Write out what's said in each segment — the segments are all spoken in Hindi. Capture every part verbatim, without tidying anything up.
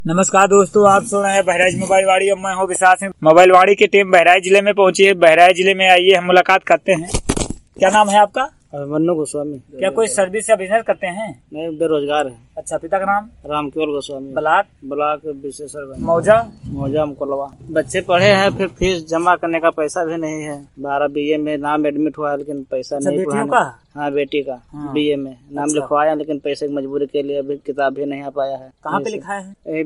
नमस्कार दोस्तों, आप सुन रहे हैं बहराइच मोबाइल वाड़ी। अब मैं हूँ विशाल सिंह। मोबाइल वाड़ी की टीम बहराइच जिले में पहुंची है। बहराइच जिले में आइए हम मुलाकात करते हैं। क्या नाम है आपका? मन्नू गोस्वामी। क्या कोई सर्विस या बिजनेस करते हैं? नहीं, बेरोजगार है। अच्छा, पिता का नाम? रामकेवल गोस्वामी। ब्लाक? ब्लाक विशेषर मौजा? मौजा मुकलवा। बच्चे पढ़े हैं, फिर फीस जमा करने का पैसा भी नहीं है। बारह बीए में नाम एडमिट हुआ है, लेकिन पैसा अच्छा, नहीं। बेटियों का? हाँ, बेटी का हाँ। बीए में नाम अच्छा। लिखवाया, लेकिन पैसे की मजबूरी के लिए अभी किताब भी नहीं आ पाया है। कहाँ पे लिखा है? यही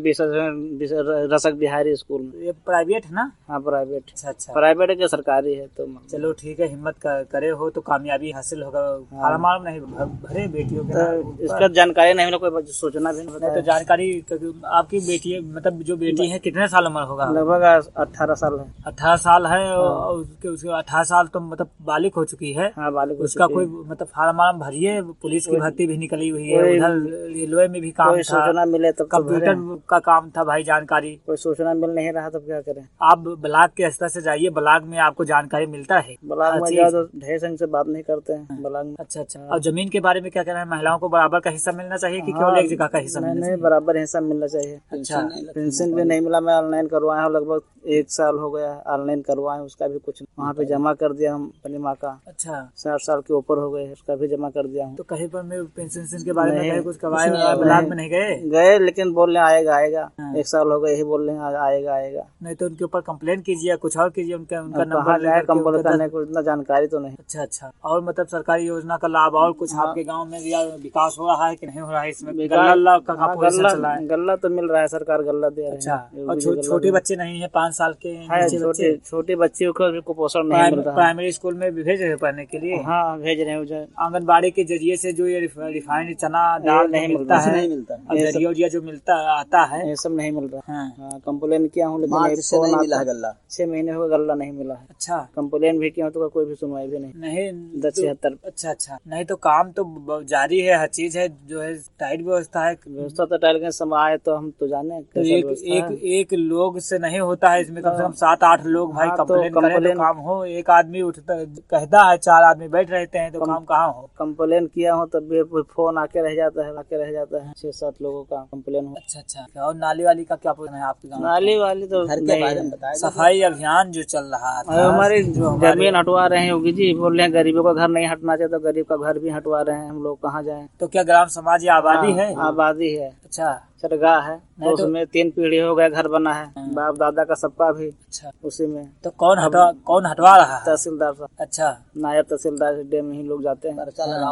विशेष रसक बिहारी स्कूल में। ये प्राइवेट है ना? हाँ, प्राइवेट। अच्छा अच्छा, प्राइवेट है कि सरकारी है? तो चलो ठीक है, हिम्मत कर, करे हो तो कामयाबी हासिल होगा। फार्म वार्म नहीं भरे बेटियों के नाम? तो इसका जानकारी नहीं मिला, कोई सोचना भी नहीं। तो जानकारी आपकी बेटी, मतलब जो बेटी है, कितने साल उम्र होगा? लगभग अठारह साल है। अठारह साल है और उसके उसके अठारह साल तो मतलब बालिक हो चुकी है। हाँ, बालिक। उसका कोई मतलब फार्म वार्म भरिए। पुलिस की भर्ती भी निकली हुई है, उधर रेलवे में भी काम कोई था, सूचना मिले तब कंप्यूटर का काम था भाई। जानकारी कोई सूचना मिल नहीं रहा, तब क्या करें? आप ब्लॉक के स्तर से जाइए, ब्लॉक में आपको जानकारी मिलता है। ब्लॉक में जाओ तो ढेर संग से बात नहीं करते हैं ब्लॉक में। अच्छा अच्छा। और जमीन के बारे में क्या कहना है? महिलाओं को बराबर का हिस्सा मिलना चाहिए कि केवल एक जगह का हिस्सा मिलना चाहिए? नहीं, बराबर हिस्सा मिलना चाहिए। अच्छा, पेंशन भी नहीं मिला। मैं ऑनलाइन करवाया हूँ, लगभग एक साल हो गया ऑनलाइन करवाए, उसका भी कुछ वहाँ पे जमा कर दिया हम अपनी माँ का। अच्छा, साठ साल के ऊपर हो गए, उसका भी जमा कर दिया हूँ। तो कहीं पर मैं पेंशन के बारे में कहीं कुछ करवाया? ब्लॉक में नहीं गए? गए, लेकिन बोल रहे आएगा आएगा। एक साल हो गए, यही बोल रहे हैं आएगा आएगा। नहीं तो उनके ऊपर कंप्लेन कीजिए, कुछ और कीजिए। उनका उनका नंबर जाए कंप्लेन करने को, इतना जानकारी तो नहीं। अच्छा अच्छा। और मतलब सरकारी योजना का लाभ और कुछ आपके गांव में या विकास हो रहा है कि नहीं हो रहा है? इसमें गल्ला का पोजीशन चला है? गल्ला तो मिल रहा है, सरकार गल्ला दे रही है। अच्छा, और छोटे बच्चे नहीं है? पाँच साल के छोटे छोटे बच्चे को कुपोषण नहीं मिल रहा। प्राइमरी स्कूल में भी भेज रहे हैं पढ़ने के लिए? हाँ, भेज रहे हैं। आंगनबाड़ी के जरिए से जो ये रिफाइंड चना दाल नहीं मिलता है, नहीं मिलता, दरिया उरिया जो मिलता आता है, ये सब नहीं मिल रहा। हाँ, कंप्लेन किया हूँ, लेकिन नहीं मिला गल्ला। छह महीने हो गए, गल्ला नहीं मिला है। अच्छा, कंप्लेन भी किया हूँ तो कोई भी सुनवाई भी नहीं। नहीं, दस छिहत्तर। अच्छा अच्छा। नहीं तो काम तो जारी है, हर चीज है, जो है टाइट व्यवस्था है। व्यवस्था तो टाइट, समय आए तो हम तो जाने। तो एक एक एक लोग से नहीं होता है, इसमें कम से कम सात आठ लोग भाई कंप्लेन करें तो काम हो। एक आदमी उठता कहता है, चार आदमी बैठ रहते हैं, तो काम कहाँ हो? कंप्लेन किया हूँ तब भी फोन आके रह जाता है, आके रह जाता है। छह सात लोगों का कंप्लेन हो। अच्छा अच्छा। और नाली वाली का क्या प्लान है आपके गाँव? नाली वाली तो घर के बारे में बताया। सफाई अभियान जो चल रहा है, हमारी जमीन हटवा रहे हैं योगी जी। बोल रहे हैं गरीबों का घर नहीं हटना चाहिए, तो गरीब का घर भी हटवा रहे हैं। हम लोग कहाँ जाएं? तो क्या ग्राम समाज या आबादी है? आबादी है। अच्छा, चरगाह है, तो उसमें तीन पीढ़ी हो गया घर बना है, बाप दादा का सबका भी। अच्छा, उसी में। तो कौन हटवा कौन हटवा रहा है? तहसीलदार साहब। अच्छा, नायब तहसीलदार डे में ही लोग जाते हैं,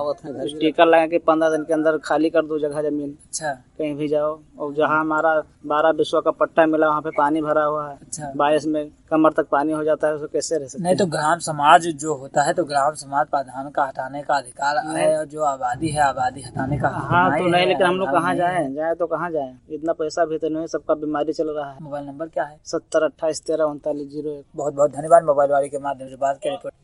स्टिकर लगा के पंद्रह दिन के अंदर खाली कर दो जगह जमीन। अच्छा, कहीं भी जाओ। और जहाँ हमारा बारह विश्व का पट्टा मिला, वहाँ पे पानी भरा हुआ है। अच्छा, बारिश में कमर तक पानी हो जाता है, उसको कैसे रह सकते? नहीं तो ग्राम समाज जो होता है, तो ग्राम समाज प्रधान का हटाने का अधिकार है, और जो आबादी है आबादी हटाने का। हाँ तो नहीं, लेकिन हम लोग कहाँ जाए जाए तो कहाँ जाए? इतना पैसा भी तो नहीं, सबका बीमारी चल रहा है। मोबाइल नंबर क्या है? सत्तर अट्ठाईस तेरह उनतालीस जीरो एक। बहुत बहुत धन्यवाद मोबाइल वाली के माध्यम से बात करें।